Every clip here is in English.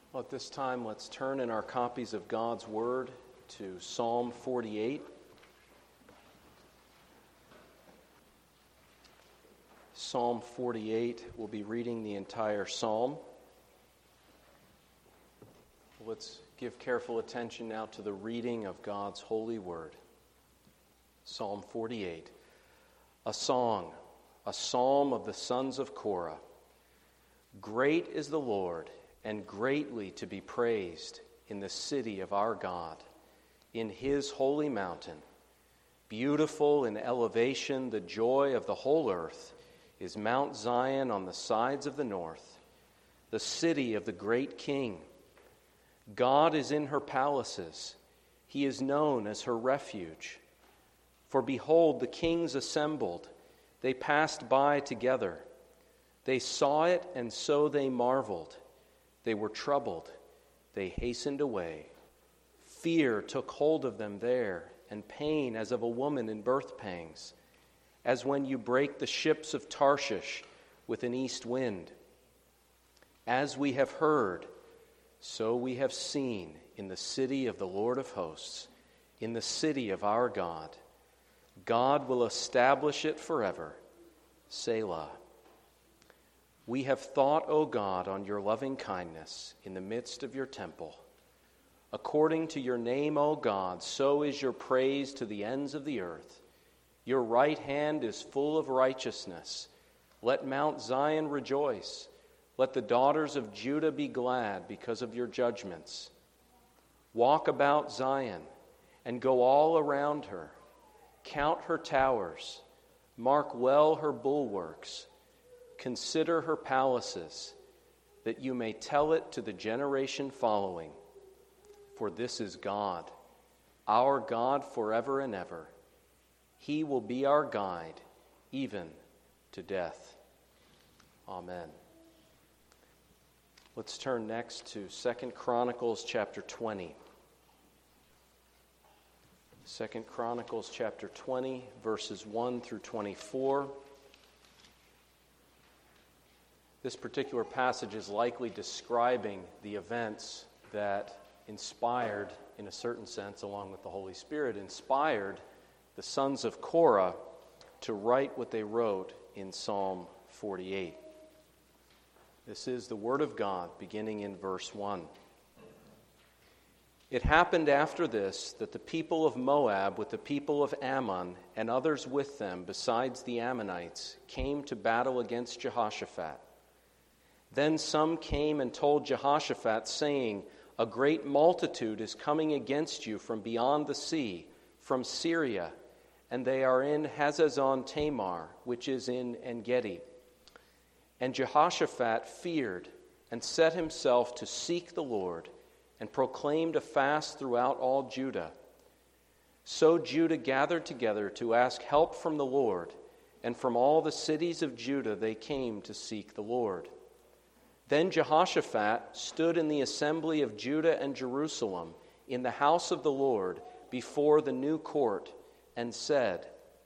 Well, at this time, let's turn in our copies of God's Word to Psalm 48. Psalm 48, we'll be reading the entire psalm. Let's give careful attention now to the reading of God's holy word. Psalm 48, a song, a psalm of the sons of Korah. Great is the Lord, and greatly to be praised in the city of our God, in his holy mountain. Beautiful in elevation, the joy of the whole earth is Mount Zion on the sides of the north, the city of the great King. God is in her palaces. He is known as her refuge. For behold, the kings assembled. They passed by together. They saw it, and so they marveled. They were troubled. They hastened away. Fear took hold of them there, and pain as of a woman in birth pangs, as when you break the ships of Tarshish with an east wind. As we have heard, so we have seen in the city of the Lord of hosts, in the city of our God. God will establish it forever. Selah. We have thought, O God, on your loving kindness in the midst of your temple. According to your name, O God, so is your praise to the ends of the earth. Your right hand is full of righteousness. Let Mount Zion rejoice. Let the daughters of Judah be glad because of your judgments. Walk about Zion and go all around her. Count her towers. Mark well her bulwarks. Consider her palaces, that you may tell it to the generation following. For this is God, our God forever and ever. He will be our guide, even to death. Amen. Let's turn next to 2 Chronicles chapter 20. 2 Chronicles chapter 20, verses 1 through 24. This particular passage is likely describing the events that inspired, in a certain sense, along with the Holy Spirit, inspired the sons of Korah to write what they wrote in Psalm 48. This is the Word of God, beginning in verse 1. It happened after this that the people of Moab with the people of Ammon and others with them, besides the Ammonites, came to battle against Jehoshaphat. Then some came and told Jehoshaphat, saying, a great multitude is coming against you from beyond the sea, from Syria, and they are in Hazazon Tamar, which is in En-Gedi. And Jehoshaphat feared and set himself to seek the Lord, and proclaimed a fast throughout all Judah. So Judah gathered together to ask help from the Lord, and from all the cities of Judah they came to seek the Lord. Then Jehoshaphat stood in the assembly of Judah and Jerusalem, in the house of the Lord, before the new court, and said,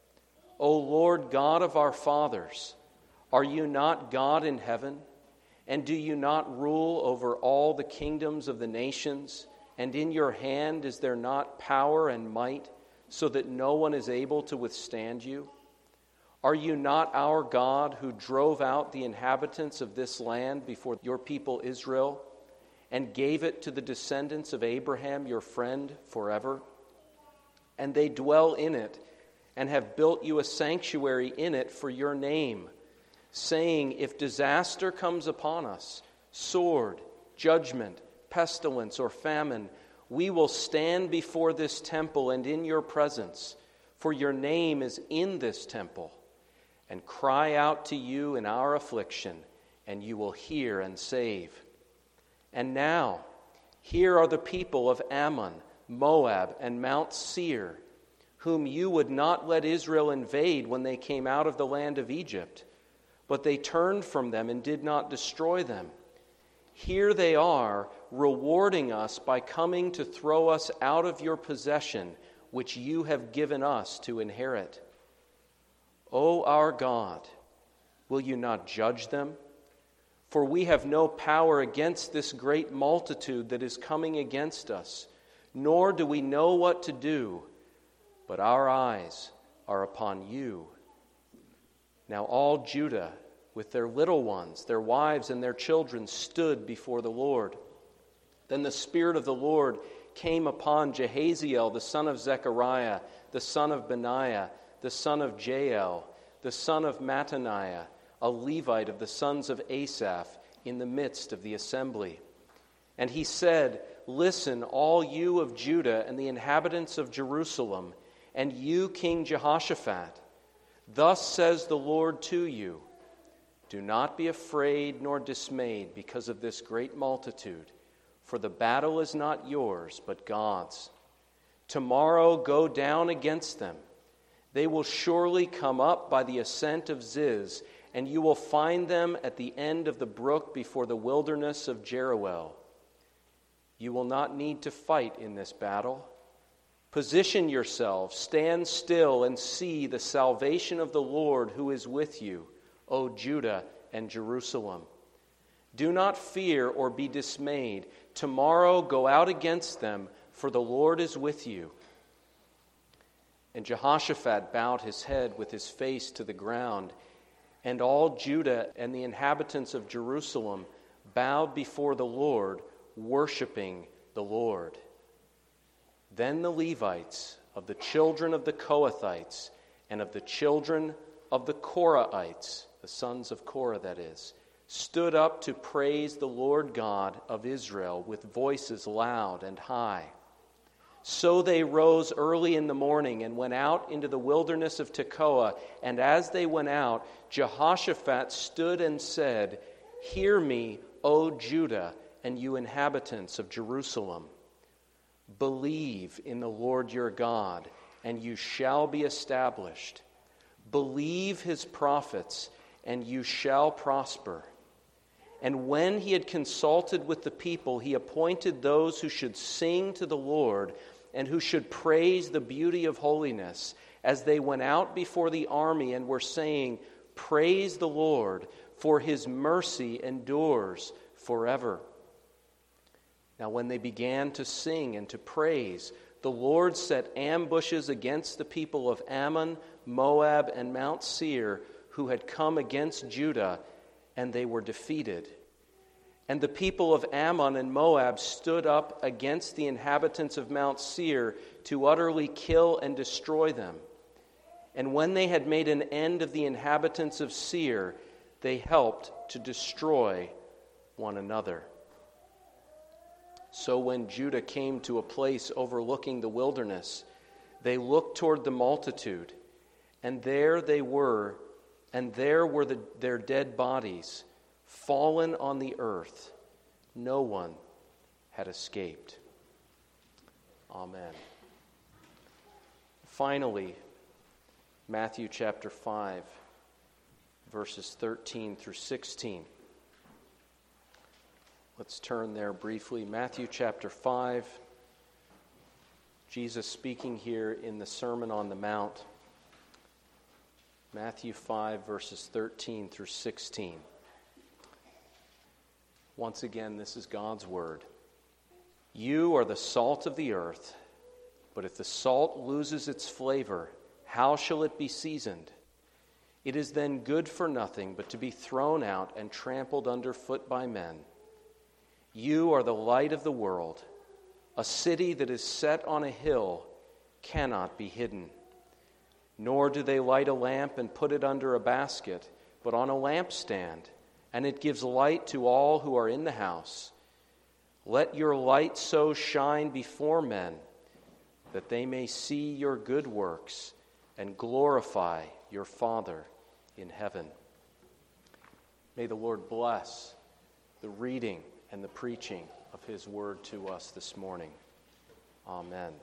O Lord God of our fathers, are you not God in heaven? And do you not rule over all the kingdoms of the nations? And in your hand is there not power and might, so that no one is able to withstand you? Are you not our God who drove out the inhabitants of this land before your people Israel, and gave it to the descendants of Abraham your friend forever? And they dwell in it, and have built you a sanctuary in it for your name, saying, if disaster comes upon us, sword, judgment, pestilence, or famine, we will stand before this temple and in your presence, for your name is in this temple, and cry out to you in our affliction, and you will hear and save. And now, here are the people of Ammon, Moab, and Mount Seir, whom you would not let Israel invade when they came out of the land of Egypt, but they turned from them and did not destroy them. Here they are, rewarding us by coming to throw us out of your possession, which you have given us to inherit. O our God, will you not judge them? For we have no power against this great multitude that is coming against us, nor do we know what to do, but our eyes are upon you." Now all Judah, with their little ones, their wives and their children, stood before the Lord. Then the Spirit of the Lord came upon Jehaziel, the son of Zechariah, the son of Benaiah, the son of Jael, the son of Mattaniah, a Levite of the sons of Asaph, in the midst of the assembly. And he said, "Listen, all you of Judah and the inhabitants of Jerusalem, and you, King Jehoshaphat. Thus says the Lord to you, do not be afraid nor dismayed because of this great multitude, for the battle is not yours, but God's. Tomorrow go down against them. They will surely come up by the ascent of Ziz, and you will find them at the end of the brook before the wilderness of Jeruel. You will not need to fight in this battle. Position yourselves, stand still, and see the salvation of the Lord who is with you, O Judah and Jerusalem. Do not fear or be dismayed. Tomorrow go out against them, for the Lord is with you." And Jehoshaphat bowed his head with his face to the ground, and all Judah and the inhabitants of Jerusalem bowed before the Lord, worshiping the Lord. Then the Levites of the children of the Kohathites and of the children of the Korahites, the sons of Korah that is, stood up to praise the Lord God of Israel with voices loud and high. So they rose early in the morning and went out into the wilderness of Tekoa. And as they went out, Jehoshaphat stood and said, "Hear me, O Judah, and you inhabitants of Jerusalem. Believe in the Lord your God, and you shall be established. Believe his prophets, and you shall prosper." And when he had consulted with the people, he appointed those who should sing to the Lord and who should praise the beauty of holiness, as they went out before the army and were saying, "Praise the Lord, for his mercy endures forever." Now when they began to sing and to praise, the Lord set ambushes against the people of Ammon, Moab, and Mount Seir, who had come against Judah, and they were defeated. And the people of Ammon and Moab stood up against the inhabitants of Mount Seir to utterly kill and destroy them. And when they had made an end of the inhabitants of Seir, they helped to destroy one another. So when Judah came to a place overlooking the wilderness, they looked toward the multitude, and there were their dead bodies, fallen on the earth. No one had escaped. Amen. Finally, Matthew chapter 5, verses 13 through 16. Let's turn there briefly. Matthew chapter 5, Jesus speaking here in the Sermon on the Mount. Matthew 5, verses 13 through 16. Once again, this is God's word. "You are the salt of the earth, but if the salt loses its flavor, how shall it be seasoned? It is then good for nothing but to be thrown out and trampled underfoot by men. You are the light of the world. A city that is set on a hill cannot be hidden. Nor do they light a lamp and put it under a basket, but on a lampstand, and it gives light to all who are in the house. Let your light so shine before men that they may see your good works and glorify your Father in heaven." May the Lord bless the reading and the preaching of his word to us this morning. Amen.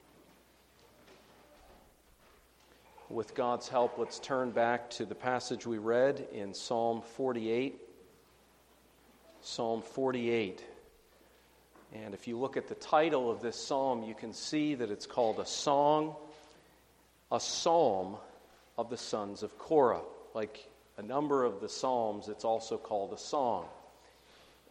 With God's help, let's turn back to the passage we read in Psalm 48. Psalm 48. And if you look at the title of this psalm, you can see that it's called a psalm of the sons of Korah. Like a number of the psalms, it's also called a song.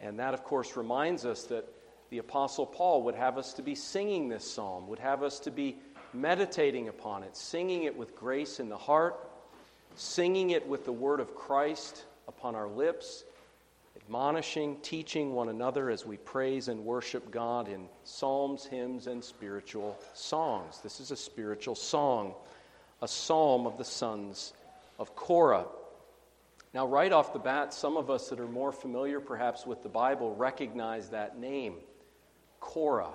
And that, of course, reminds us that the Apostle Paul would have us to be singing this psalm, would have us to be meditating upon it, singing it with grace in the heart, singing it with the word of Christ upon our lips, admonishing, teaching one another as we praise and worship God in psalms, hymns, and spiritual songs. This is a spiritual song, a psalm of the sons of Korah. Now, right off the bat, some of us that are more familiar perhaps with the Bible recognize that name, Korah.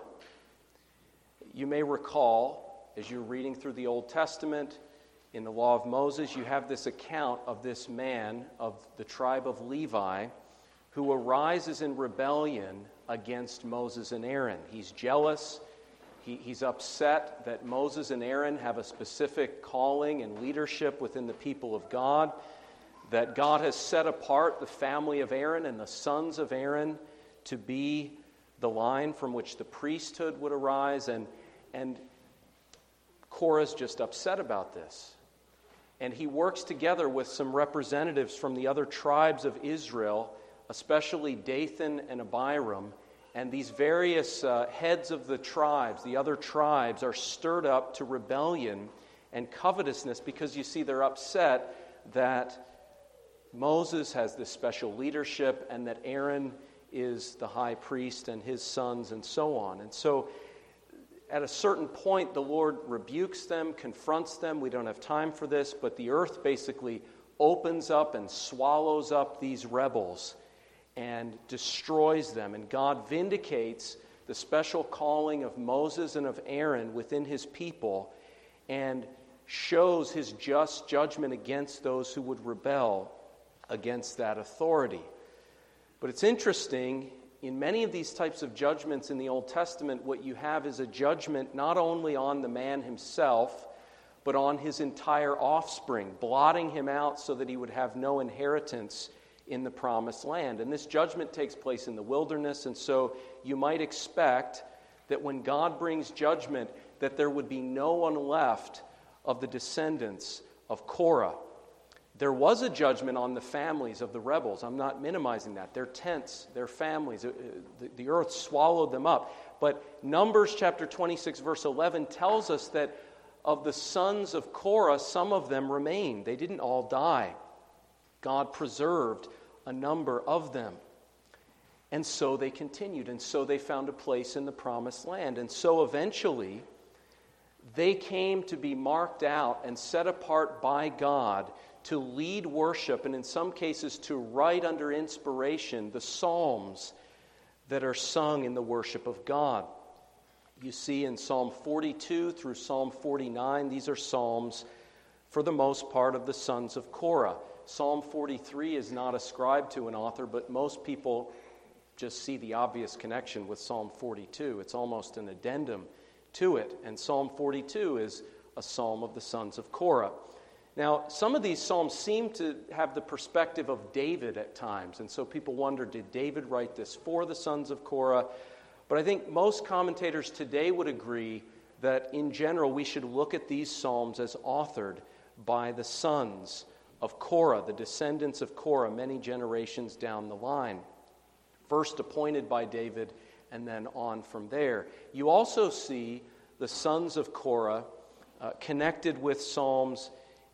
You may recall, as you're reading through the Old Testament, in the law of Moses, you have this account of this man of the tribe of Levi who arises in rebellion against Moses and Aaron. He's jealous. He's upset that Moses and Aaron have a specific calling and leadership within the people of God, that God has set apart the family of Aaron and the sons of Aaron to be the line from which the priesthood would arise. And Korah's just upset about this. And he works together with some representatives from the other tribes of Israel, especially Dathan and Abiram. And these various heads of the tribes, the other tribes, are stirred up to rebellion and covetousness because, you see, they're upset that Moses has this special leadership and that Aaron is the high priest and his sons and so on. And so at a certain point, the Lord rebukes them, confronts them. We don't have time for this, but the earth basically opens up and swallows up these rebels and destroys them. And God vindicates the special calling of Moses and of Aaron within his people and shows his just judgment against those who would rebel against that authority. But it's interesting, in many of these types of judgments in the Old Testament, what you have is a judgment not only on the man himself, but on his entire offspring, blotting him out so that he would have no inheritance in the promised land. And this judgment takes place in the wilderness, and so you might expect that when God brings judgment, that there would be no one left of the descendants of Korah. There was a judgment on the families of the rebels. I'm not minimizing that. Their tents, their families, the earth swallowed them up. But Numbers chapter 26, verse 11 tells us that of the sons of Korah, some of them remained. They didn't all die. God preserved a number of them. And so they continued, and so they found a place in the promised land. And so eventually, they came to be marked out and set apart by God to lead worship, and in some cases to write under inspiration the psalms that are sung in the worship of God. You see in Psalm 42 through Psalm 49, these are psalms for the most part of the sons of Korah. Psalm 43 is not ascribed to an author, but most people just see the obvious connection with Psalm 42. It's almost an addendum to it, and Psalm 42 is a psalm of the sons of Korah. Now, some of these psalms seem to have the perspective of David at times, and so people wonder, did David write this for the sons of Korah? But I think most commentators today would agree that in general we should look at these psalms as authored by the sons of Korah, the descendants of Korah, many generations down the line. First appointed by David and then on from there. You also see the sons of Korah connected with Psalms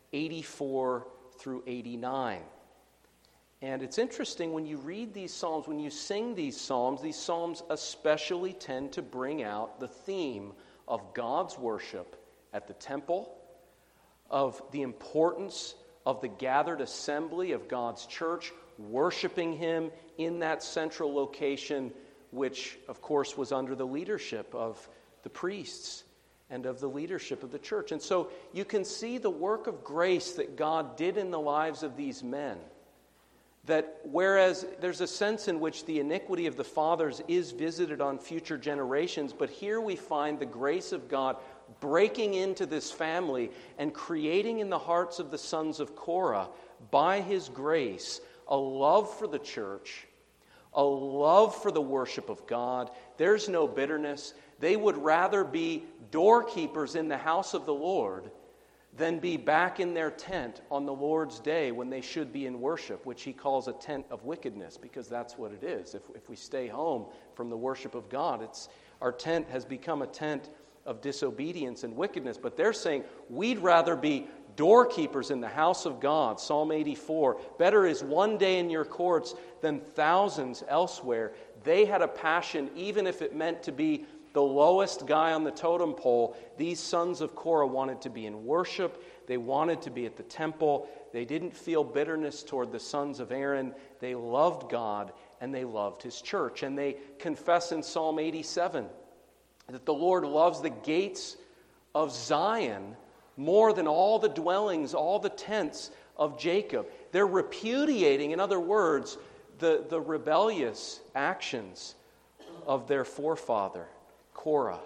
84 through 89. And it's interesting when you read these psalms, when you sing these psalms especially tend to bring out the theme of God's worship at the temple, of the importance of the gathered assembly of God's church, worshiping Him in that central location, which, of course, was under the leadership of the priests and of the leadership of the church. And so you can see the work of grace that God did in the lives of these men. That whereas there's a sense in which the iniquity of the fathers is visited on future generations, but here we find the grace of God breaking into this family and creating in the hearts of the sons of Korah, by His grace, a love for the church, a love for the worship of God. There's no bitterness. They would rather be doorkeepers in the house of the Lord than be back in their tent on the Lord's day when they should be in worship, which he calls a tent of wickedness, because that's what it is. If we stay home from the worship of God, our tent has become a tent of disobedience and wickedness. But they're saying, we'd rather be doorkeepers in the house of God. Psalm 84, better is one day in your courts than thousands elsewhere. They had a passion, even if it meant to be the lowest guy on the totem pole. These sons of Korah wanted to be in worship. They wanted to be at the temple. They didn't feel bitterness toward the sons of Aaron. They loved God and they loved his church. And they confess in Psalm 87 that the Lord loves the gates of Zion more than all the dwellings, all the tents of Jacob. They're repudiating, in other words, the rebellious actions of their forefather, Korah.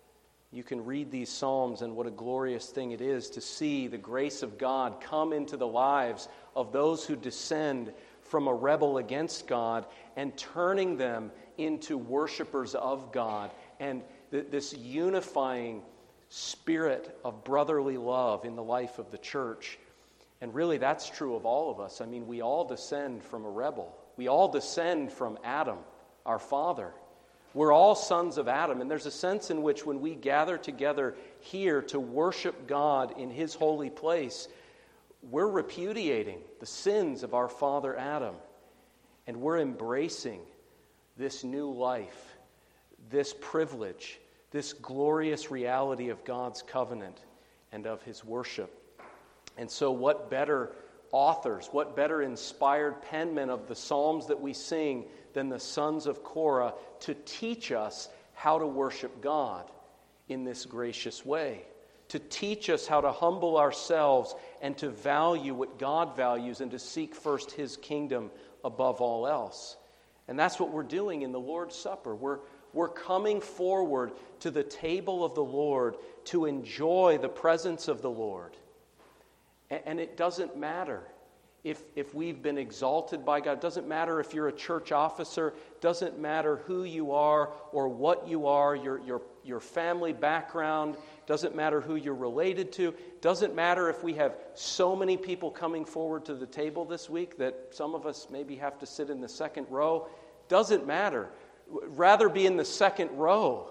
You can read these Psalms, and what a glorious thing it is to see the grace of God come into the lives of those who descend from a rebel against God and turning them into worshipers of God. And this unifying spirit of brotherly love in the life of the church. And really, that's true of all of us. I mean, we all descend from a rebel. We all descend from Adam, our father. We're all sons of Adam, and there's a sense in which when we gather together here to worship God in his holy place, we're repudiating the sins of our father Adam, and we're embracing this new life, this privilege, this glorious reality of God's covenant and of his worship. And so what better authors, what better inspired penmen of the Psalms that we sing than the sons of Korah to teach us how to worship God in this gracious way, to teach us how to humble ourselves and to value what God values and to seek first his kingdom above all else. And that's what we're doing in the Lord's Supper. We're coming forward to the table of the Lord to enjoy the presence of the Lord. And it doesn't matter if we've been exalted by God. It doesn't matter if you're a church officer. It doesn't matter who you are or what you are, your family background. It doesn't matter who you're related to. It doesn't matter if we have so many people coming forward to the table this week that some of us maybe have to sit in the second row. It doesn't matter. Rather be in the second row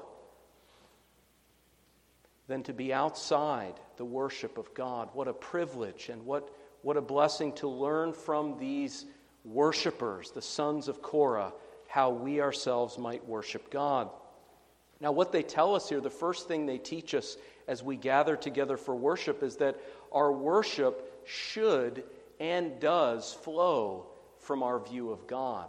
than to be outside the worship of God. What a privilege and what a blessing to learn from these worshipers, the sons of Korah, how we ourselves might worship God. Now, what they tell us here, the first thing they teach us as we gather together for worship is that our worship should and does flow from our view of God.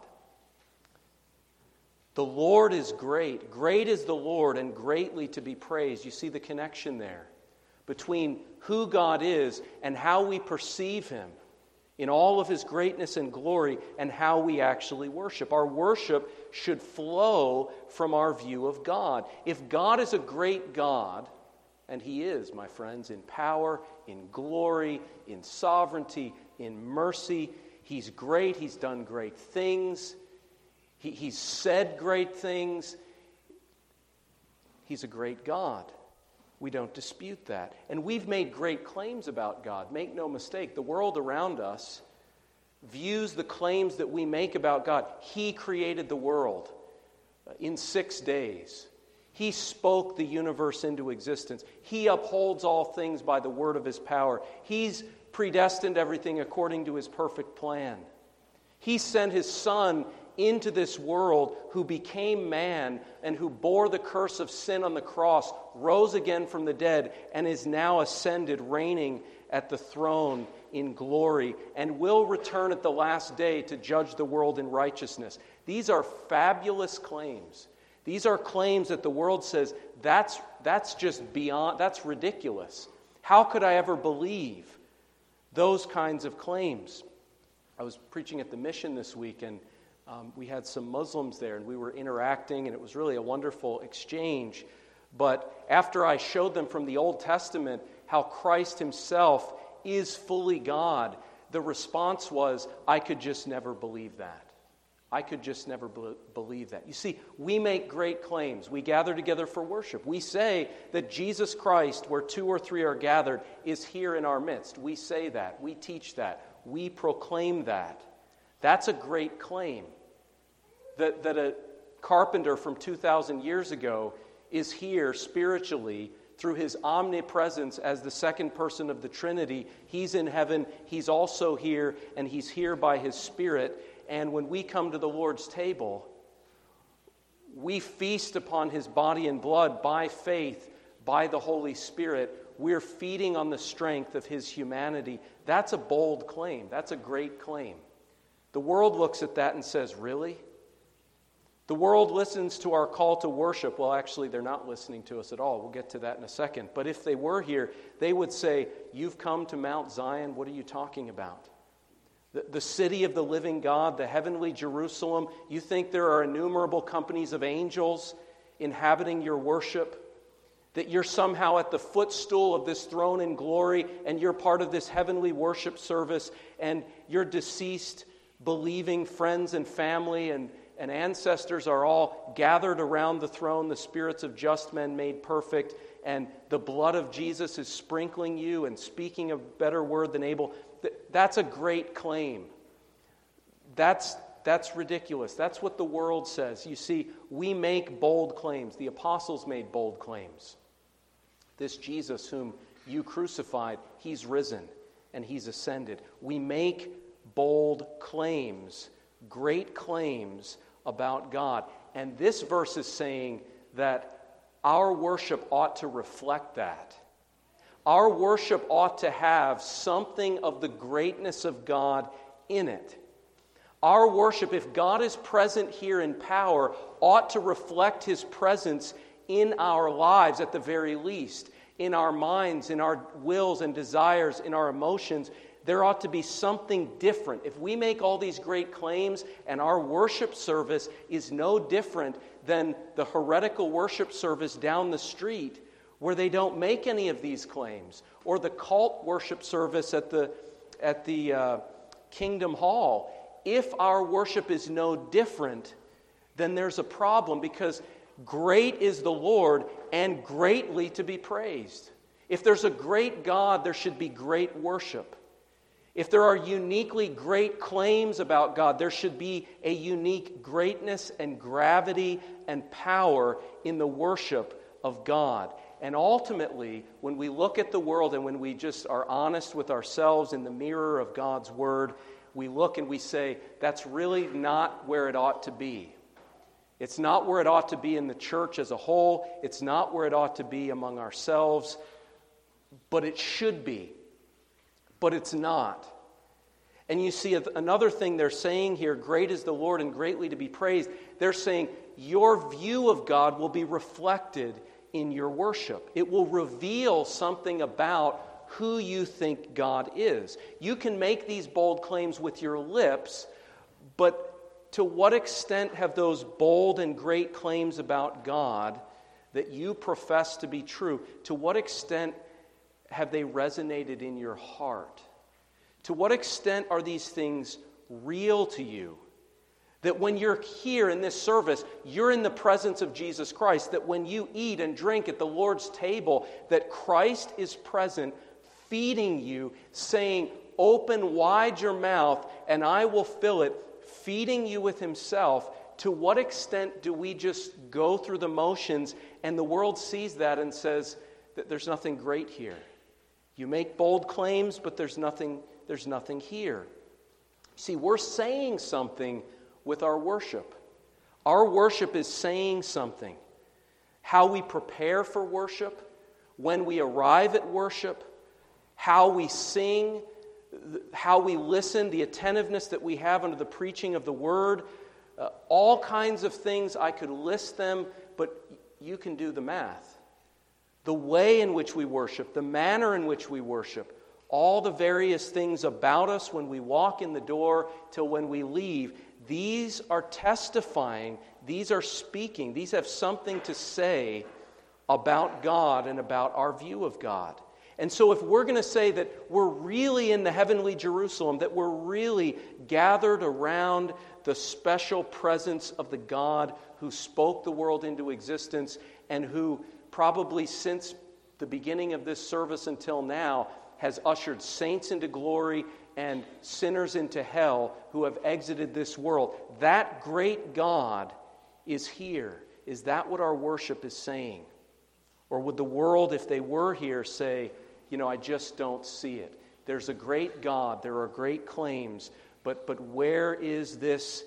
The Lord is great. Great is the Lord and greatly to be praised. You see the connection there between who God is and how we perceive him in all of his greatness and glory and how we actually worship. Our worship should flow from our view of God. If God is a great God, and he is, my friends, in power, in glory, in sovereignty, in mercy, he's great, he's done great things, he's said great things, he's a great God. We don't dispute that. And we've made great claims about God. Make no mistake, the world around us views the claims that we make about God. He created the world in 6 days. He spoke the universe into existence. He upholds all things by the word of his power. He's predestined everything according to his perfect plan. He sent his Son into this world, who became man and who bore the curse of sin on the cross, rose again from the dead, and is now ascended, reigning at the throne in glory, and will return at the last day to judge the world in righteousness. These are fabulous claims. These are claims that the world says, that's just beyond, that's ridiculous. How could I ever believe those kinds of claims? I was preaching at the Mission this week, and we had some Muslims there, and we were interacting, and it was really a wonderful exchange. But after I showed them from the Old Testament how Christ himself is fully God, the response was, I could just never believe that. I could just never believe that. You see, we make great claims. We gather together for worship. We say that Jesus Christ, where 2 or 3 are gathered, is here in our midst. We say that. We teach that. We proclaim that. That's a great claim. That a carpenter from 2,000 years ago is here spiritually through his omnipresence as the second person of the Trinity. He's in heaven, he's also here, and he's here by his Spirit. And when we come to the Lord's table, we feast upon his body and blood by faith, by the Holy Spirit. We're feeding on the strength of his humanity. That's a bold claim. That's a great claim. The world looks at that and says, really? The world listens to our call to worship. Well, actually, they're not listening to us at all. We'll get to that in a second. But if they were here, they would say, you've come to Mount Zion? What are you talking about? The city of the living God, the heavenly Jerusalem. You think there are innumerable companies of angels inhabiting your worship? That you're somehow at the footstool of this throne in glory and you're part of this heavenly worship service and your deceased believing friends and family and ancestors are all gathered around the throne, the spirits of just men made perfect, and the blood of Jesus is sprinkling you and speaking a better word than Abel. That's a great claim. That's ridiculous. That's what the world says. You see, we make bold claims. The apostles made bold claims. This Jesus whom you crucified, he's risen and he's ascended. We make bold claims, great claims about God. And this verse is saying that our worship ought to reflect that. Our worship ought to have something of the greatness of God in it. Our worship, if God is present here in power, ought to reflect his presence in our lives at the very least, in our minds, in our wills and desires, in our emotions. There ought to be something different. If we make all these great claims and our worship service is no different than the heretical worship service down the street where they don't make any of these claims, or the cult worship service at the Kingdom Hall, if our worship is no different, then there's a problem, because great is the Lord and greatly to be praised. If there's a great God, there should be great worship. If there are uniquely great claims about God, there should be a unique greatness and gravity and power in the worship of God. And ultimately, when we look at the world and when we just are honest with ourselves in the mirror of God's Word, we look and we say, that's really not where it ought to be. It's not where it ought to be in the church as a whole. It's not where it ought to be among ourselves. But it should be. But it's not. And you see another thing they're saying here, great is the Lord and greatly to be praised. They're saying your view of God will be reflected in your worship. It will reveal something about who you think God is. You can make these bold claims with your lips, but to what extent have those bold and great claims about God that you profess to be true, to what extent have they resonated in your heart? To what extent are these things real to you? That when you're here in this service, you're in the presence of Jesus Christ. That when you eat and drink at the Lord's table, that Christ is present, feeding you, saying, open wide your mouth and I will fill it, feeding you with himself. To what extent do we just go through the motions and the world sees that and says that there's nothing great here? You make bold claims, but there's nothing here. See, we're saying something with our worship. Our worship is saying something. How we prepare for worship, when we arrive at worship, how we sing, how we listen, the attentiveness that we have under the preaching of the Word, all kinds of things. I could list them, but you can do the math. The way in which we worship, the manner in which we worship, all the various things about us when we walk in the door till when we leave, these are testifying, these are speaking, these have something to say about God and about our view of God. And so if we're going to say that we're really in the heavenly Jerusalem, that we're really gathered around the special presence of the God who spoke the world into existence and who probably since the beginning of this service until now has ushered saints into glory and sinners into hell who have exited this world. That great God is here. Is that what our worship is saying? Or would the world, if they were here, say, I just don't see it. There's a great God, there are great claims, but where is this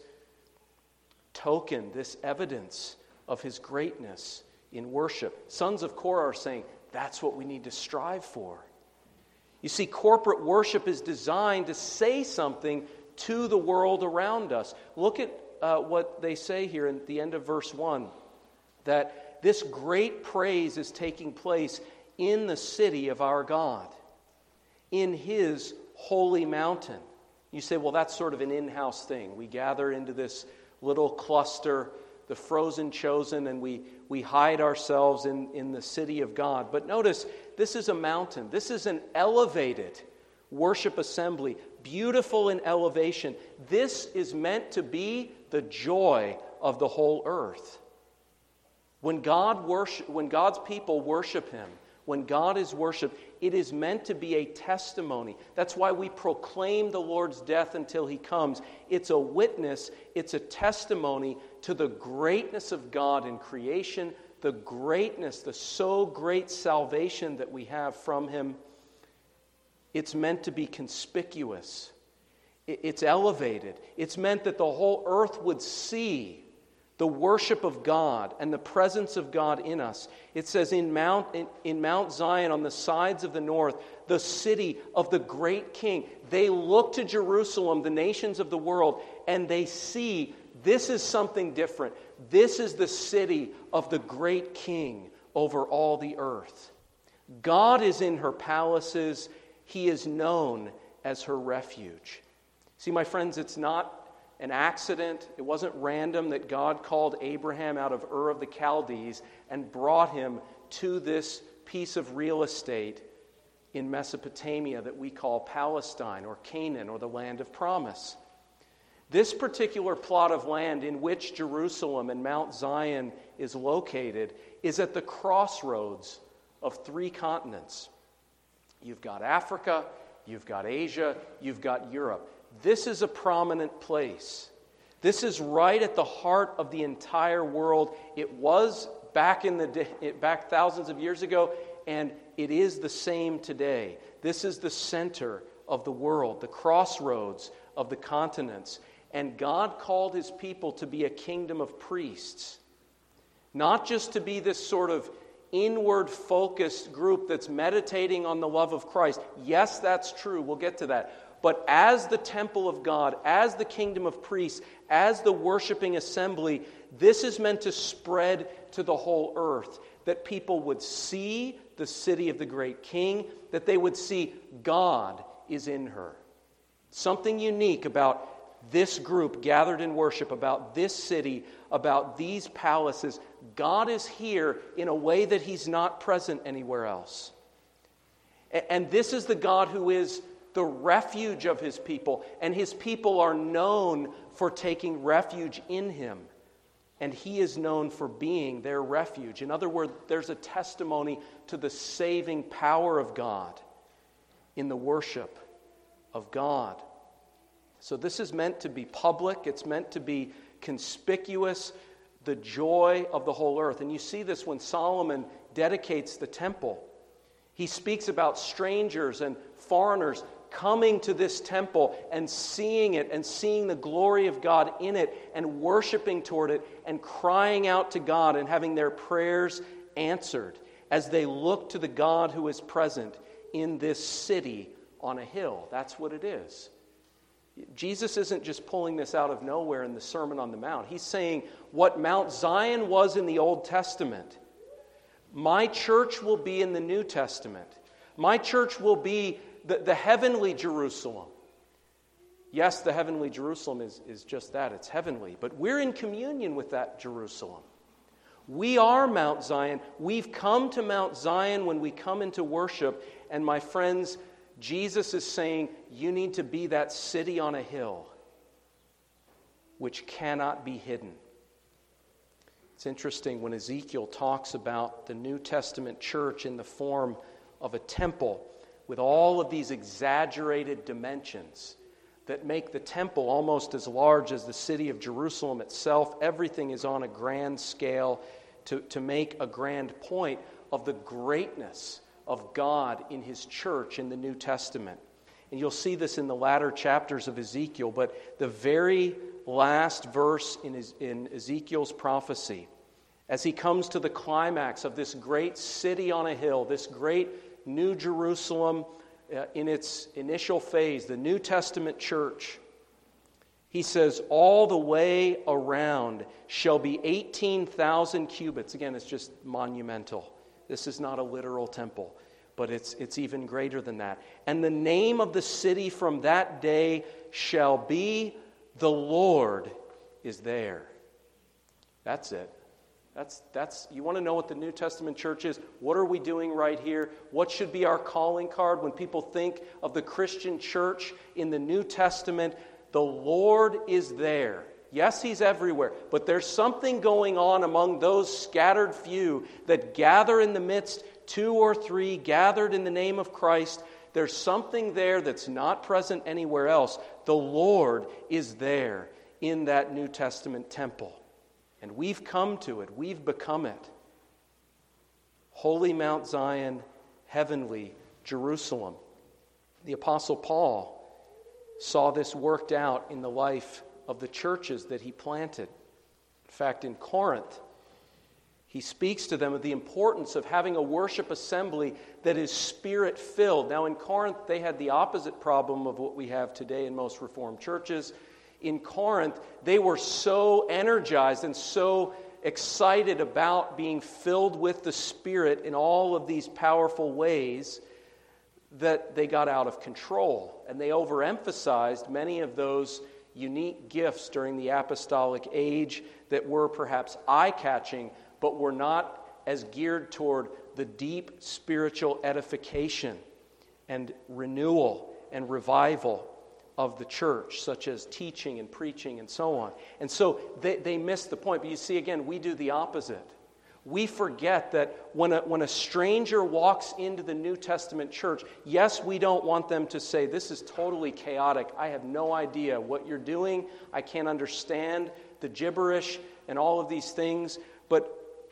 token, this evidence of his greatness in worship? Sons of Korah are saying, that's what we need to strive for. You see, corporate worship is designed to say something to the world around us. Look at what they say here at the end of verse 1, that this great praise is taking place in the city of our God, in his holy mountain. You say, well, that's sort of an in-house thing. We gather into this little cluster, the frozen chosen, and we hide ourselves in the city of God. But notice, this is a mountain. This is an elevated worship assembly, beautiful in elevation. This is meant to be the joy of the whole earth. When God's people worship him, when God is worshipped, it is meant to be a testimony. That's why we proclaim the Lord's death until he comes. It's a witness, it's a testimony to the greatness of God in creation, the greatness, the so great salvation that we have from him. It's meant to be conspicuous. It's elevated. It's meant that the whole earth would see the worship of God and the presence of God in us. It says in Mount Zion on the sides of the north, the city of the great king. They look to Jerusalem, the nations of the world, and they see this is something different. This is the city of the great king over all the earth. God is in her palaces. He is known as her refuge. See, my friends, it's not an accident. It wasn't random that God called Abraham out of Ur of the Chaldees and brought him to this piece of real estate in Mesopotamia that we call Palestine or Canaan or the land of promise. This particular plot of land in which Jerusalem and Mount Zion is located is at the crossroads of 3 continents. You've got Africa, you've got Asia, you've got Europe. This is a prominent place. This is right at the heart of the entire world. It was back thousands of years ago, and it is the same today. This is the center of the world, the crossroads of the continents. And God called his people to be a kingdom of priests, not just to be this sort of inward-focused group that's meditating on the love of Christ. Yes, that's true. We'll get to that. But as the temple of God, as the kingdom of priests, as the worshiping assembly, this is meant to spread to the whole earth, that people would see the city of the great king, that they would see God is in her. Something unique about this group gathered in worship, about this city, about these palaces. God is here in a way that he's not present anywhere else. And this is the God who is the refuge of his people, and his people are known for taking refuge in him, and he is known for being their refuge. In other words, there's a testimony to the saving power of God in the worship of God. So this is meant to be public, it's meant to be conspicuous, the joy of the whole earth. And you see this when Solomon dedicates the temple. He speaks about strangers and foreigners coming to this temple and seeing it and seeing the glory of God in it and worshiping toward it and crying out to God and having their prayers answered as they look to the God who is present in this city on a hill. That's what it is. Jesus isn't just pulling this out of nowhere in the Sermon on the Mount. He's saying what Mount Zion was in the Old Testament, my church will be in the New Testament. My church will be the heavenly Jerusalem. Yes, the heavenly Jerusalem is just that. It's heavenly. But we're in communion with that Jerusalem. We are Mount Zion. We've come to Mount Zion when we come into worship. And my friends, Jesus is saying you need to be that city on a hill. which cannot be hidden. It's interesting when Ezekiel talks about the New Testament church in the form of a temple with all of these exaggerated dimensions that make the temple almost as large as the city of Jerusalem itself. Everything is on a grand scale to make a grand point of the greatness of God in His church in the New Testament. And you'll see this in the latter chapters of Ezekiel, but the very last verse in Ezekiel's prophecy, as he comes to the climax of this great city on a hill, this great New Jerusalem in its initial phase, the New Testament church, he says, all the way around shall be 18,000 cubits. Again, it's just monumental. This is not a literal temple, but it's even greater than that. And the name of the city from that day shall be The Lord is There. That's it. That's you want to know what the New Testament church is? What are we doing right here? What should be our calling card when people think of the Christian church in the New Testament? The Lord is there. Yes, He's everywhere, but there's something going on among those scattered few that gather in the midst, 2 or 3 gathered in the name of Christ. There's something there that's not present anywhere else. The Lord is there in that New Testament temple. And we've come to it. We've become it. Holy Mount Zion, heavenly Jerusalem. The Apostle Paul saw this worked out in the life of the churches that he planted. In fact, in Corinth, he speaks to them of the importance of having a worship assembly that is Spirit-filled. Now, in Corinth, they had the opposite problem of what we have today in most Reformed churches. In Corinth, they were so energized and so excited about being filled with the Spirit in all of these powerful ways that they got out of control. And they overemphasized many of those unique gifts during the apostolic age that were perhaps eye-catching, but were not as geared toward the deep spiritual edification and renewal and revival of the church, such as teaching and preaching and so on. And so they missed the point. But you see, again, we do the opposite. We forget that when a stranger walks into the New Testament church, yes, we don't want them to say, this is totally chaotic. I have no idea what you're doing. I can't understand the gibberish and all of these things. But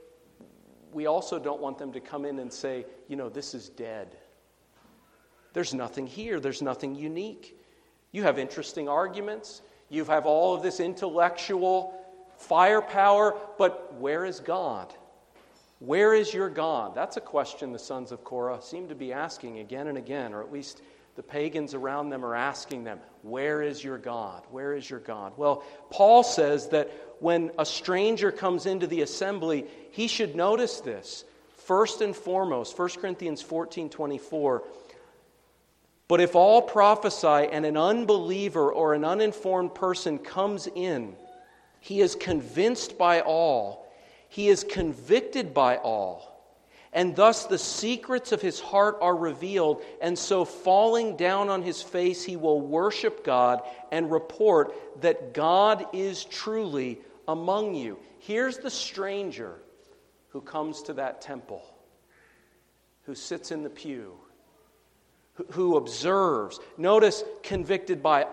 we also don't want them to come in and say, this is dead. There's nothing here. There's nothing unique. You have interesting arguments. You have all of this intellectual firepower, but where is God? Where is your God? That's a question the sons of Korah seem to be asking again and again, or at least the pagans around them are asking them, where is your God? Where is your God? Well, Paul says that when a stranger comes into the assembly, he should notice this. First and foremost, 1 Corinthians 14:24, but if all prophesy and an unbeliever or an uninformed person comes in, he is convinced by all, he is convicted by all, and thus the secrets of his heart are revealed, and so falling down on his face he will worship God and report that God is truly among you. Here's the stranger who comes to that temple, who sits in the pew, who observes. Notice, convicted by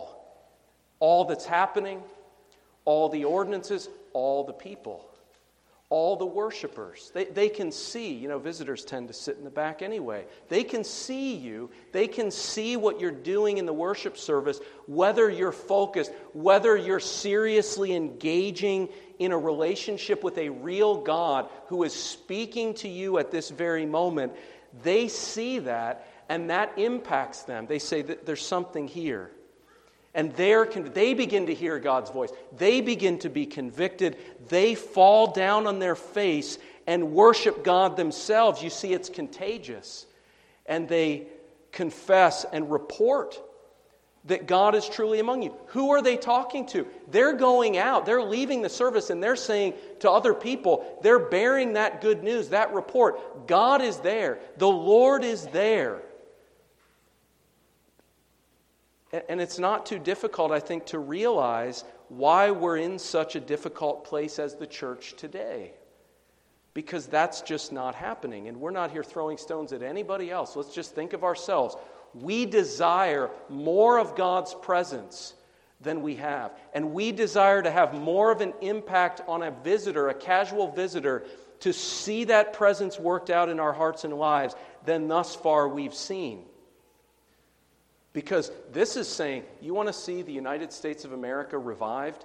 all that's happening, all the ordinances, all the people, all the worshipers. They can see, visitors tend to sit in the back anyway. They can see you. They can see what you're doing in the worship service, whether you're focused, whether you're seriously engaging in a relationship with a real God who is speaking to you at this very moment. They see that, and that impacts them. They say that there's something here. And they begin to hear God's voice. They begin to be convicted. They fall down on their face and worship God themselves. You see, it's contagious. And they confess and report that God is truly among you. Who are they talking to? They're going out. They're leaving the service and they're saying to other people, they're bearing that good news, that report. God is there. The Lord is there. And it's not too difficult, I think, to realize why we're in such a difficult place as the church today. Because that's just not happening. And we're not here throwing stones at anybody else. Let's just think of ourselves. We desire more of God's presence than we have. And we desire to have more of an impact on a visitor, a casual visitor, to see that presence worked out in our hearts and lives than thus far we've seen. Because this is saying, you want to see the United States of America revived?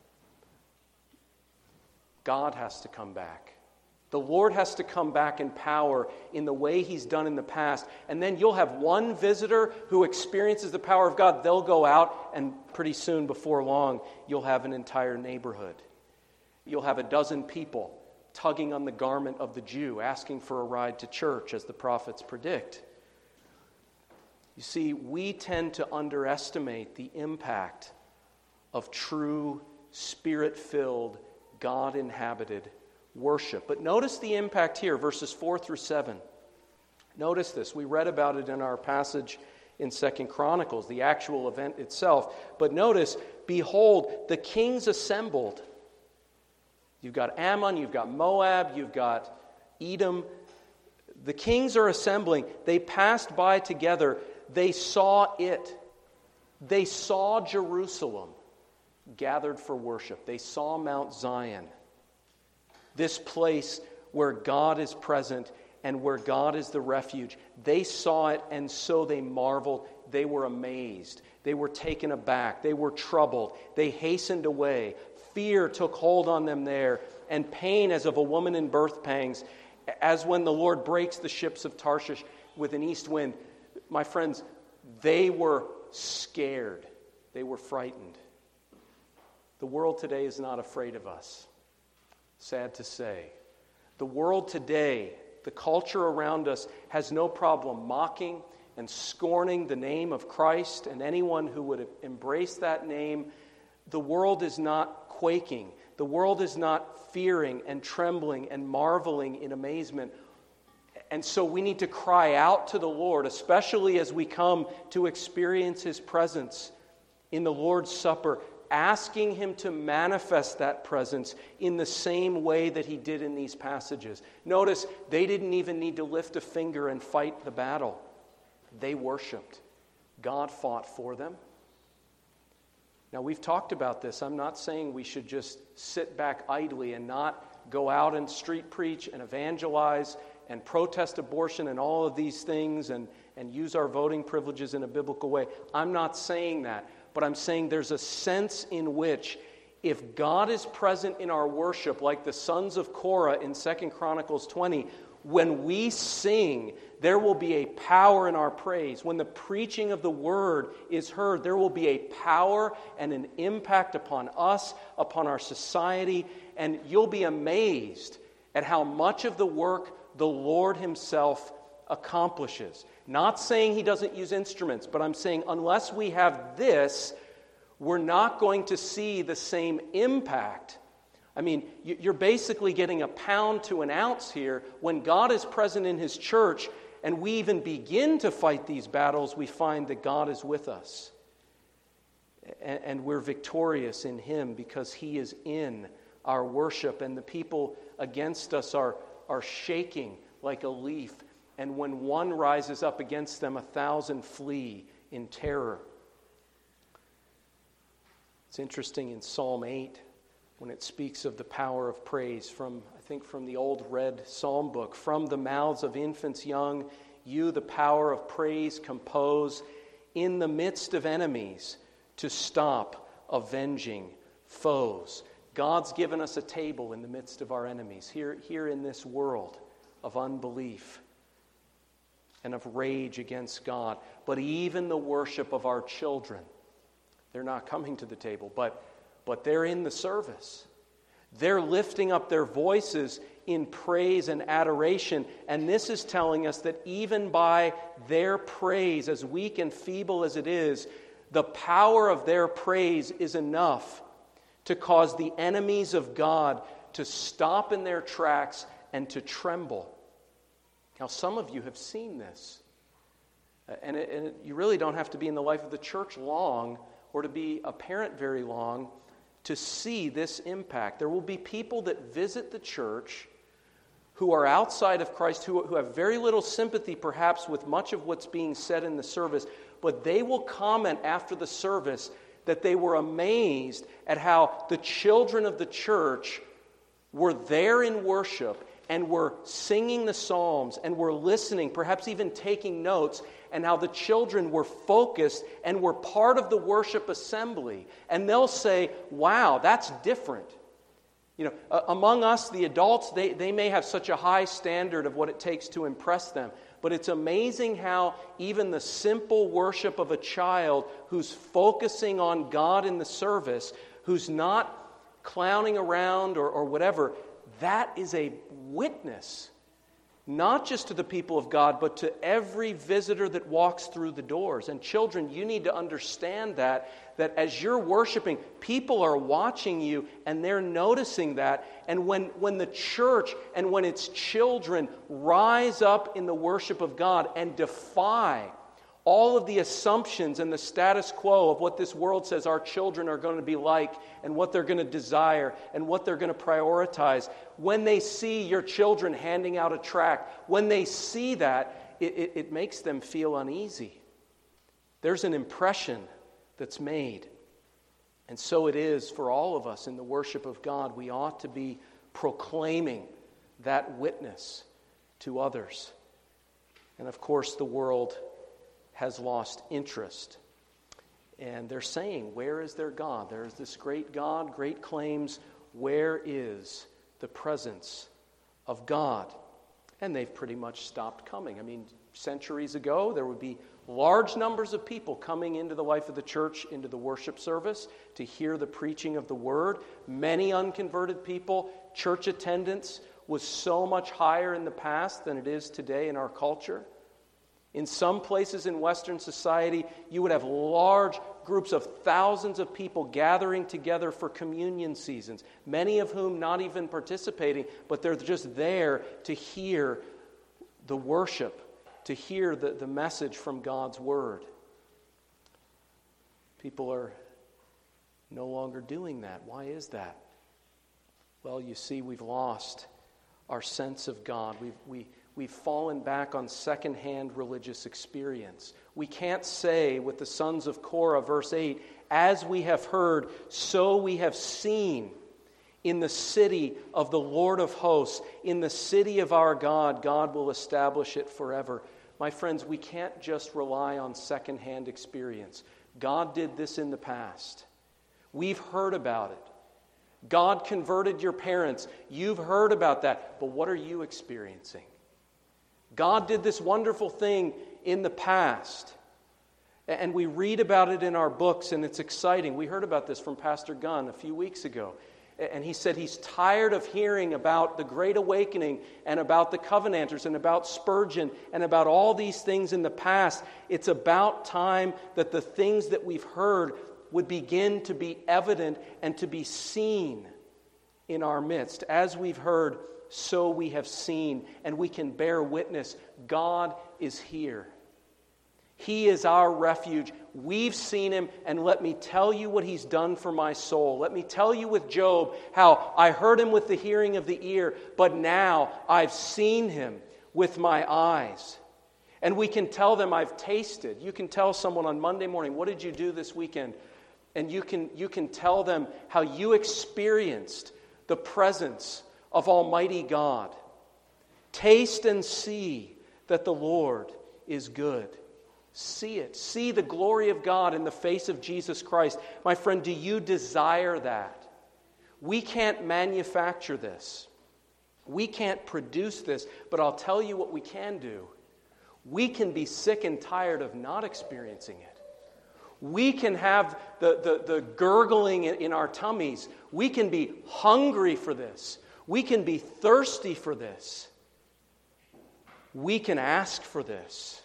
God has to come back. The Lord has to come back in power in the way He's done in the past. And then you'll have one visitor who experiences the power of God. They'll go out, and pretty soon, before long, you'll have an entire neighborhood. You'll have a dozen people tugging on the garment of the Jew, asking for a ride to church, as the prophets predict. You see, we tend to underestimate the impact of true, Spirit-filled, God-inhabited worship. But notice the impact here, verses 4 through 7. Notice this. We read about it in our passage in 2 Chronicles, the actual event itself. But notice, behold, the kings assembled. You've got Ammon, you've got Moab, you've got Edom. The kings are assembling. They passed by together. They saw it. They saw Jerusalem gathered for worship. They saw Mount Zion, this place where God is present and where God is the refuge. They saw it, and so they marveled. They were amazed. They were taken aback. They were troubled. They hastened away. Fear took hold on them there, and pain as of a woman in birth pangs, as when the Lord breaks the ships of Tarshish with an east wind. My friends, they were scared. They were frightened. The world today is not afraid of us. Sad to say. The world today, the culture around us, has no problem mocking and scorning the name of Christ and anyone who would embrace that name. The world is not quaking. The world is not fearing and trembling and marveling in amazement. And so we need to cry out to the Lord, especially as we come to experience His presence in the Lord's Supper, asking Him to manifest that presence in the same way that He did in these passages. Notice, they didn't even need to lift a finger and fight the battle. They worshiped. God fought for them. Now, we've talked about this. I'm not saying we should just sit back idly and not go out and street preach and evangelize and protest abortion and all of these things and use our voting privileges in a biblical way. I'm not saying that. But I'm saying there's a sense in which if God is present in our worship, like the sons of Korah in 2 Chronicles 20, when we sing, there will be a power in our praise. When the preaching of the word is heard, there will be a power and an impact upon us, upon our society, and you'll be amazed at how much of the work the Lord Himself accomplishes. Not saying He doesn't use instruments, but I'm saying unless we have this, we're not going to see the same impact. I mean, you're basically getting a pound to an ounce here. When God is present in His church and we even begin to fight these battles, we find that God is with us. And we're victorious in Him because He is in our worship, and the people against us are shaking like a leaf. And when one rises up against them, 1,000 flee in terror. It's interesting in Psalm 8, when it speaks of the power of praise, from the old red psalm book. From the mouths of infants young, you the power of praise compose, in the midst of enemies, to stop avenging foes. God's given us a table in the midst of our enemies, here in this world of unbelief and of rage against God. But even the worship of our children, they're not coming to the table, but they're in the service. They're lifting up their voices in praise and adoration. And this is telling us that even by their praise, as weak and feeble as it is, the power of their praise is enough to cause the enemies of God to stop in their tracks and to tremble. Now, some of you have seen this. And you really don't have to be in the life of the church long or to be a parent very long to see this impact. There will be people that visit the church who are outside of Christ, who have very little sympathy perhaps with much of what's being said in the service, but they will comment after the service that they were amazed at how the children of the church were there in worship and were singing the psalms and were listening, perhaps even taking notes, and how the children were focused and were part of the worship assembly. And they'll say, wow, that's different. Among us, the adults, they may have such a high standard of what it takes to impress them. But it's amazing how even the simple worship of a child who's focusing on God in the service, who's not clowning around or whatever, that is a witness, not just to the people of God, but to every visitor that walks through the doors. And children, you need to understand that as you're worshiping, people are watching you and they're noticing that. And when the church and when its children rise up in the worship of God and defy all of the assumptions and the status quo of what this world says our children are going to be like and what they're going to desire and what they're going to prioritize, when they see your children handing out a tract, when they see that, it makes them feel uneasy. There's an impression that's made. And so it is for all of us in the worship of God. We ought to be proclaiming that witness to others. And of course, the world has lost interest. And they're saying, where is their God? There is this great God, great claims. Where is the presence of God? And they've pretty much stopped coming. I mean, centuries ago, there would be large numbers of people coming into the life of the church, into the worship service, to hear the preaching of the word. Many unconverted people. Church attendance was so much higher in the past than it is today in our culture. In some places in Western society, you would have large groups of thousands of people gathering together for communion seasons, many of whom not even participating, but they're just there to hear the worship, to hear the message from God's Word. People are no longer doing that. Why is that? Well, you see, we've lost our sense of God. We've fallen back on secondhand religious experience. We can't say with the sons of Korah, verse 8, as we have heard, so we have seen in the city of the Lord of hosts, in the city of our God, God will establish it forever. My friends, we can't just rely on secondhand experience. God did this in the past. We've heard about it. God converted your parents. You've heard about that. But what are you experiencing? God did this wonderful thing in the past. And we read about it in our books, and it's exciting. We heard about this from Pastor Gunn a few weeks ago. And he said he's tired of hearing about the Great Awakening and about the Covenanters and about Spurgeon and about all these things in the past. It's about time that the things that we've heard would begin to be evident and to be seen in our midst. As we've heard, so we have seen, and we can bear witness. God is here. He is our refuge. We've seen Him, and let me tell you what He's done for my soul. Let me tell you with Job how I heard Him with the hearing of the ear, but now I've seen Him with my eyes. And we can tell them, I've tasted. You can tell someone on Monday morning, what did you do this weekend? And you can tell them how you experienced the presence of Almighty God. Taste and see that the Lord is good. See it. See the glory of God in the face of Jesus Christ. My friend, do you desire that? We can't manufacture this. We can't produce this, but I'll tell you what we can do. We can be sick and tired of not experiencing it. We can have the gurgling in our tummies. We can be hungry for this. We can be thirsty for this. We can ask for this.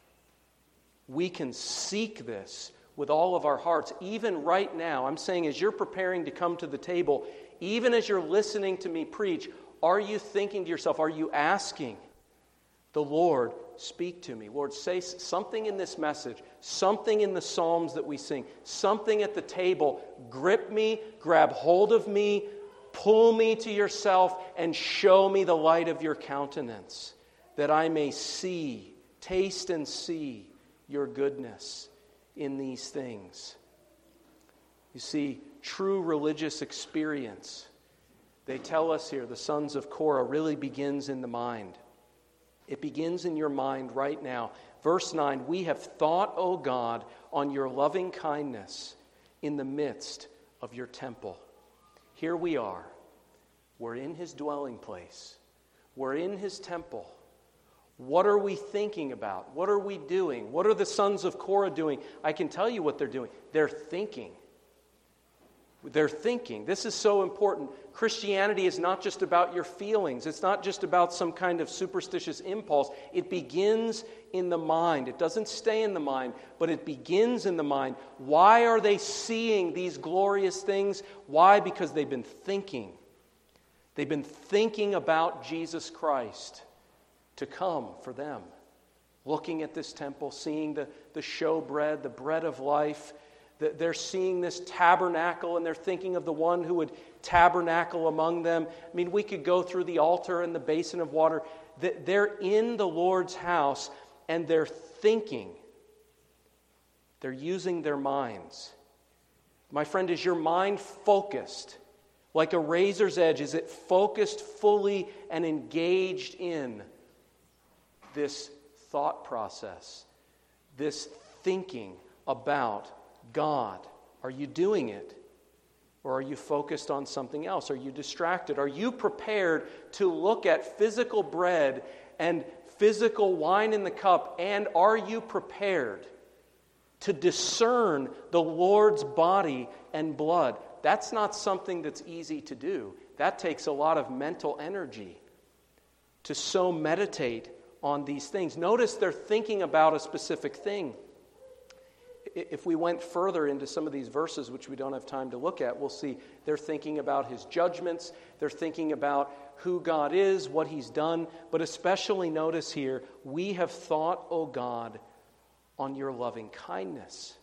We can seek this with all of our hearts. Even right now, I'm saying as you're preparing to come to the table, even as you're listening to me preach, are you thinking to yourself, are you asking, The Lord, speak to me. Lord, say something in this message, something in the Psalms that we sing, something at the table. Grip me, grab hold of me, pull me to yourself, and show me the light of your countenance, that I may see, taste and see your goodness in these things. You see, true religious experience, they tell us here, the sons of Korah, really begins in the mind. It begins in your mind right now. Verse 9, we have thought, O God, on your loving kindness in the midst of your temple. Here we are. We're in his dwelling place. We're in his temple. What are we thinking about? What are we doing? What are the sons of Korah doing? I can tell you what they're doing. They're thinking. They're thinking. This is so important. Christianity is not just about your feelings. It's not just about some kind of superstitious impulse. It begins in the mind. It doesn't stay in the mind, but it begins in the mind. Why are they seeing these glorious things? Why? Because they've been thinking. They've been thinking about Jesus Christ to come for them. Looking at this temple, seeing the showbread, the bread of life. They're seeing this tabernacle, and they're thinking of the one who would tabernacle among them. I mean, we could go through the altar and the basin of water. They're in the Lord's house, and they're thinking. They're using their minds. My friend, is your mind focused? Like a razor's edge, is it focused fully and engaged in this thought process, this thinking about God? Are you doing it? Or are you focused on something else? Are you distracted? Are you prepared to look at physical bread and physical wine in the cup? And are you prepared to discern the Lord's body and blood? That's not something that's easy to do. That takes a lot of mental energy to so meditate on these things. Notice they're thinking about a specific thing. If we went further into some of these verses, which we don't have time to look at, we'll see they're thinking about his judgments. They're thinking about who God is, what he's done. But especially notice here, we have thought, O God, on your loving kindness.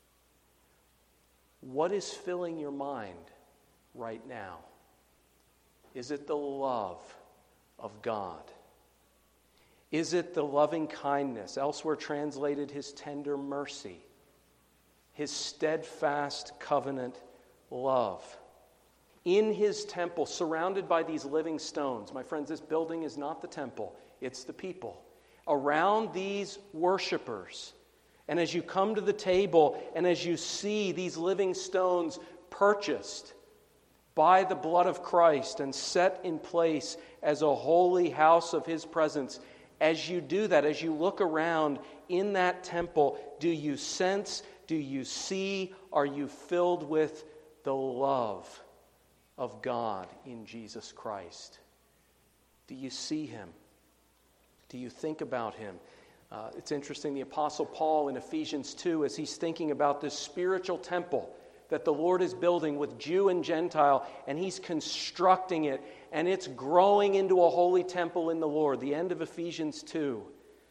What is filling your mind right now? Is it the love of God? Is it the loving kindness, elsewhere translated his tender mercy, his steadfast covenant love? In his temple, surrounded by these living stones. My friends, this building is not the temple, it's the people. Around these worshipers. And as you come to the table and as you see these living stones purchased by the blood of Christ and set in place as a holy house of his presence, as you do that, as you look around in that temple, do you sense, do you see, are you filled with the love of God in Jesus Christ? Do you see him? Do you think about him? It's interesting, the Apostle Paul in Ephesians 2, as he's thinking about this spiritual temple that the Lord is building with Jew and Gentile, and he's constructing it, and it's growing into a holy temple in the Lord. The end of Ephesians 2.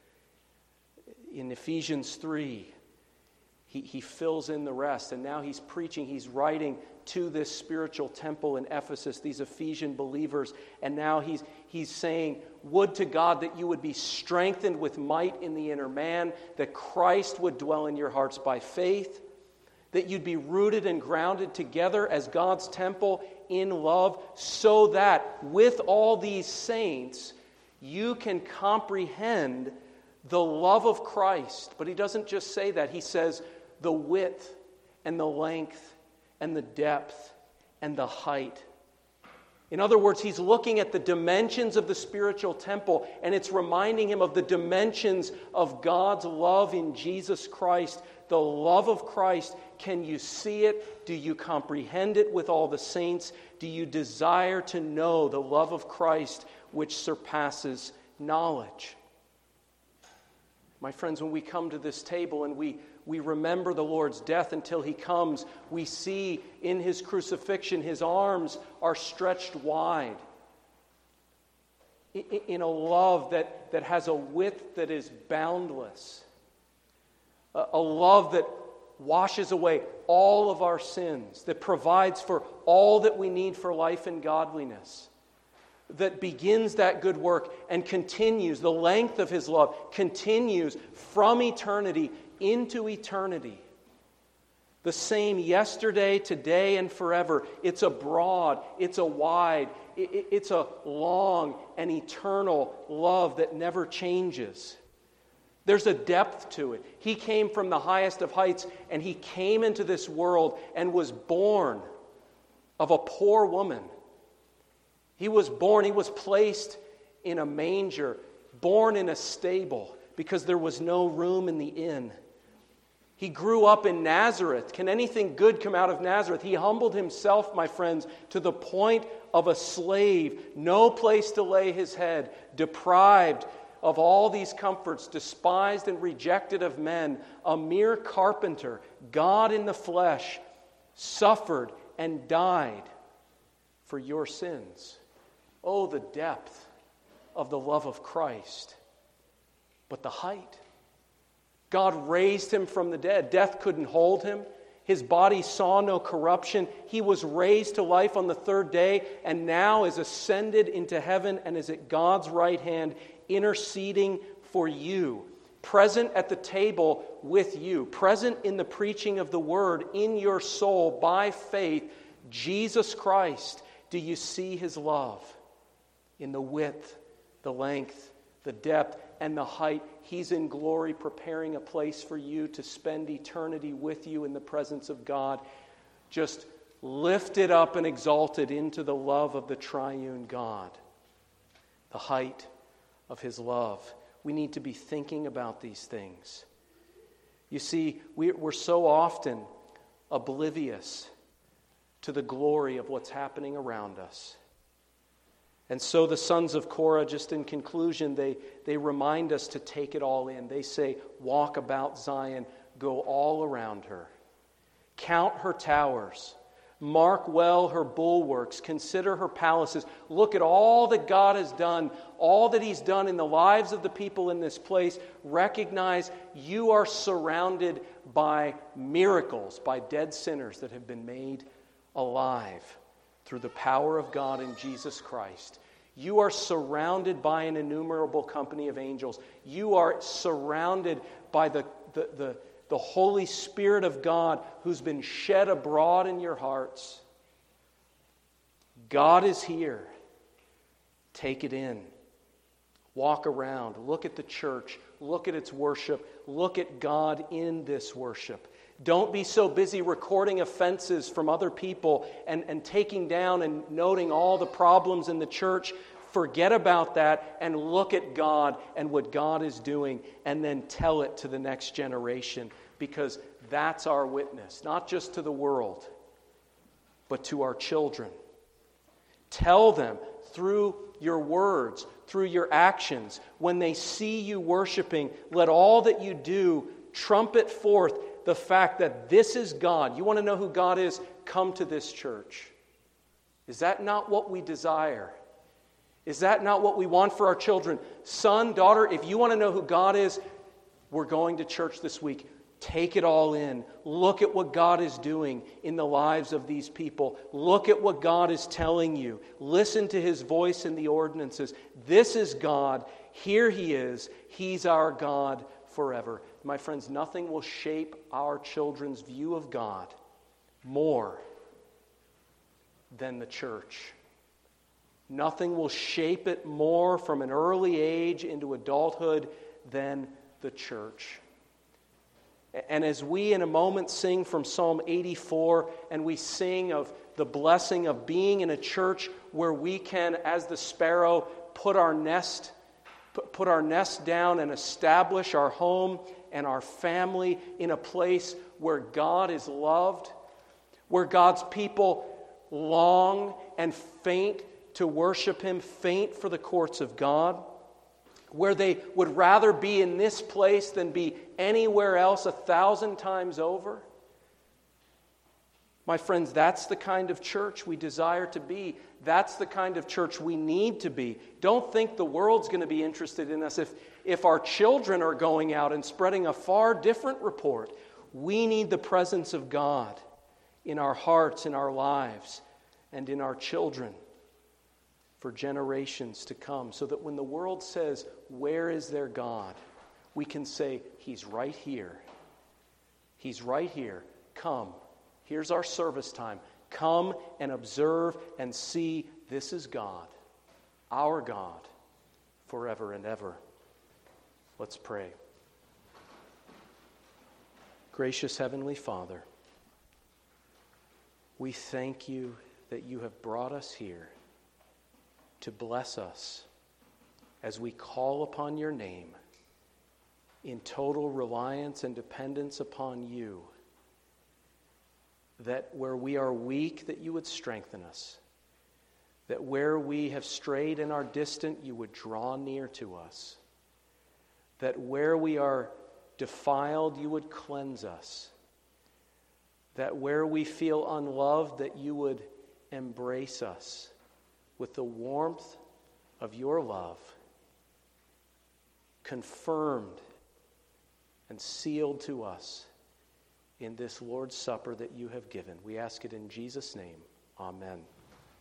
In Ephesians 3, he fills in the rest, and now he's preaching, he's writing to this spiritual temple in Ephesus, these Ephesian believers, and now he's saying, would to God that you would be strengthened with might in the inner man, that Christ would dwell in your hearts by faith, that you'd be rooted and grounded together as God's temple in love, so that with all these saints you can comprehend the love of Christ. But he doesn't just say that. He says the width and the length and the depth and the height. In other words, he's looking at the dimensions of the spiritual temple, and it's reminding him of the dimensions of God's love in Jesus Christ. The love of Christ, can you see it? Do you comprehend it with all the saints? Do you desire to know the love of Christ which surpasses knowledge? My friends, when we come to this table and we remember the Lord's death until he comes, we see in his crucifixion his arms are stretched wide. in a love that has a width that is boundless. A love that washes away all of our sins, that provides for all that we need for life and godliness, that begins that good work and continues, the length of His love continues from eternity into eternity. The same yesterday, today, and forever. It's a broad, it's a wide, it's a long and eternal love that never changes. There's a depth to it. He came from the highest of heights, and He came into this world and was born of a poor woman. He was placed in a manger, born in a stable, because there was no room in the inn. He grew up in Nazareth. Can anything good come out of Nazareth? He humbled Himself, my friends, to the point of a slave, no place to lay His head, deprived of all these comforts, despised and rejected of men, a mere carpenter, God in the flesh, suffered and died for your sins. Oh, the depth of the love of Christ. But the height. God raised Him from the dead. Death couldn't hold Him. His body saw no corruption. He was raised to life on the third day and now is ascended into heaven and is at God's right hand, interceding for you, present at the table with you, present in the preaching of the word in your soul by faith, Jesus Christ. Do you see His love in the width, the length, the depth, and the height? He's in glory, preparing a place for you to spend eternity with you in the presence of God, just lifted up and exalted into the love of the triune God. The height of His love. We need to be thinking about these things. You see, we're so often oblivious to the glory of what's happening around us. And so the sons of Korah, just in conclusion, they remind us to take it all in. They say, walk about Zion, go all around her. Count her towers. Mark well her bulwarks. Consider her palaces. Look at all that God has done, all that He's done in the lives of the people in this place. Recognize you are surrounded by miracles, by dead sinners that have been made alive through the power of God in Jesus Christ. You are surrounded by an innumerable company of angels. You are surrounded by the Holy Spirit of God who's been shed abroad in your hearts. God is here. Take it in. Walk around. Look at the church. Look at its worship. Look at God in this worship. Don't be so busy recording offenses from other people and taking down and noting all the problems in the church. Forget about that and look at God and what God is doing, and then tell it to the next generation, because that's our witness, not just to the world, but to our children. Tell them through your words, through your actions. When they see you worshiping, let all that you do trumpet forth the fact that this is God. You want to know who God is? Come to this church. Is that not what we desire? Is that not what we want for our children? Son, daughter, if you want to know who God is, we're going to church this week. Take it all in. Look at what God is doing in the lives of these people. Look at what God is telling you. Listen to His voice in the ordinances. This is God. Here He is. He's our God forever. My friends, nothing will shape our children's view of God more than the church. Nothing will shape it more from an early age into adulthood than the church. And as we in a moment sing from Psalm 84, and we sing of the blessing of being in a church where we can, as the sparrow, put our nest down and establish our home and our family in a place where God is loved, where God's people long and faint to worship Him, faint for the courts of God, where they would rather be in this place than be anywhere else 1,000 times over. My friends, that's the kind of church we desire to be. That's the kind of church we need to be. Don't think the world's going to be interested in us if our children are going out and spreading a far different report. We need the presence of God in our hearts, in our lives, and in our children for generations to come, so that when the world says, "Where is their God?" we can say, "He's right here. He's right here. Come. Here's our service time. Come and observe and see this is God, our God, forever and ever." Let's pray. Gracious Heavenly Father, we thank you that you have brought us here to bless us as we call upon your name in total reliance and dependence upon you. That where we are weak, that you would strengthen us. That where we have strayed and are distant, you would draw near to us. That where we are defiled, you would cleanse us. That where we feel unloved, that you would embrace us with the warmth of your love, confirmed and sealed to us in this Lord's Supper that you have given. We ask it in Jesus' name. Amen.